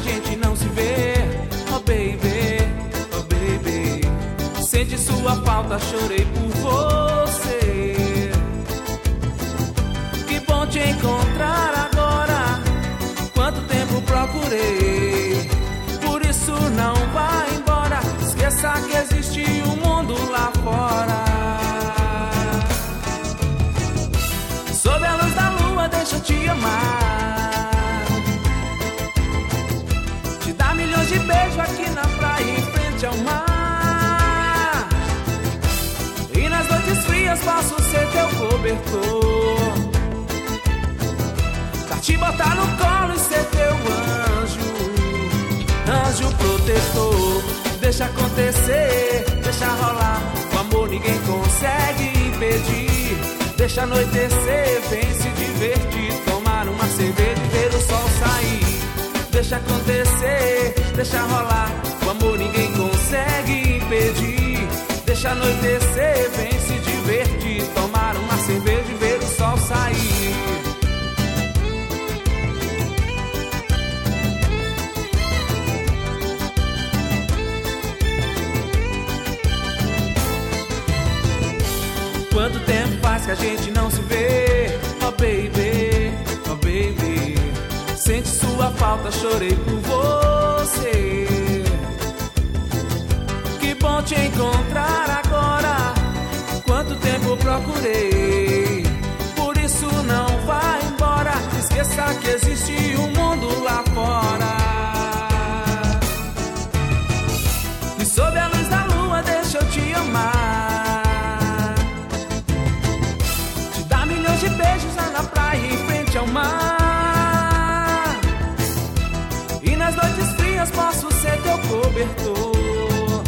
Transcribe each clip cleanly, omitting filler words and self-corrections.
gente não se vê. Oh baby, oh baby, sente sua falta, chorei por você. Que bom te encontrar agora, quanto tempo procurei. Por isso não vá embora, esqueça que existe um mundo lá fora. Sob a luz da lua deixa eu te amar, te dar milhões de beijos aqui na praia em frente ao mar. E nas noites frias posso ser teu cobertor, pra te botar no colo e ser teu anjo, anjo protetor. Deixa acontecer, deixa rolar, o amor ninguém consegue impedir. Deixa anoitecer, vem se divertir, tomar uma cerveja e ver o sol sair. Deixa acontecer, deixa rolar, o amor ninguém consegue impedir. Deixa anoitecer, vem se divertir, tomar uma cerveja e ver o sol sair. Quanto tempo faz que a gente não se vê? Oh baby, oh baby, sente sua falta, chorei por você. Que bom te encontrar agora, quanto tempo procurei. Por isso não vá embora, esqueça que existe um mundo lá fora. E sob a luz da lua deixa eu te amar, de beijos lá na praia em frente ao mar. E nas noites frias posso ser teu cobertor,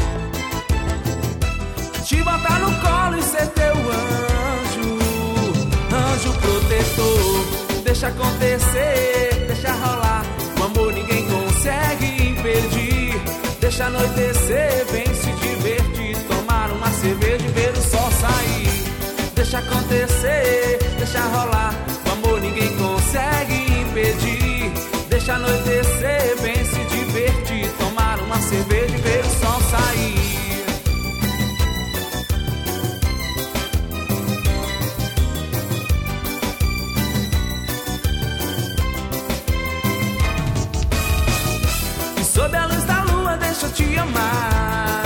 te botar no colo e ser teu anjo, anjo protetor. Deixa acontecer, deixa rolar, o amor ninguém consegue impedir. Deixa anoitecer, vem se divertir, tomar uma cerveja e ver o sol sair. Deixa acontecer, deixa rolar, o amor ninguém consegue impedir. Deixa anoitecer, vem se divertir, tomar uma cerveja e ver o sol sair. E sob a luz da lua deixa eu te amar,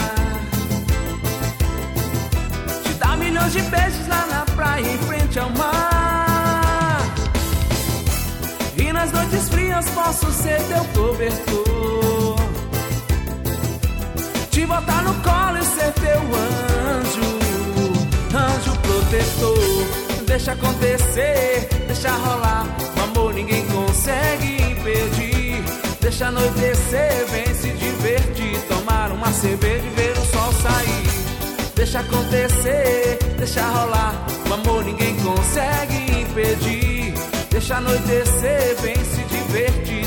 te dar milhões de beijos lá na praia em frente ao mar. E nas noites frias posso ser teu cobertor, te botar no colo e ser teu anjo, anjo protetor. Deixa acontecer, deixa rolar, o amor ninguém consegue impedir. Deixa anoitecer, vem se divertir, tomar uma cerveja e ver o sol sair. Deixa acontecer, deixa rolar, o amor ninguém consegue impedir. Deixa anoitecer, vem se divertir,